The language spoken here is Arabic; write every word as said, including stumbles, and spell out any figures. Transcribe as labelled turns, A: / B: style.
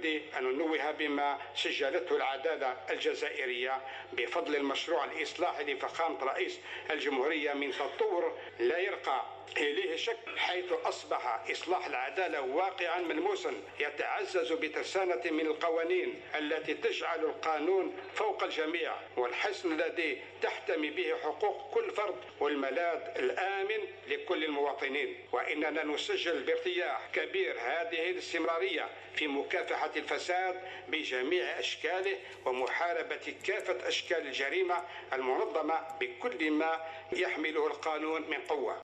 A: ودي أن ننوه بما سجلته العدالة الجزائرية بفضل المشروع الإصلاحي لفخامة رئيس الجمهورية من تطور لا يرقى إليه شك، حيث أصبح إصلاح العدالة واقعا ملموسا يتعزز بترسانة من القوانين التي تجعل القانون فوق الجميع، والحصن الذي تحتمي به حقوق كل فرد، والملاذ الآمن لكل المواطنين. وإننا نسجل بارتياح كبير هذه الاستمرارية في مكافحة الفساد بجميع أشكاله ومحاربة كافة أشكال الجريمة المنظمة بكل ما يحمله القانون من قوة.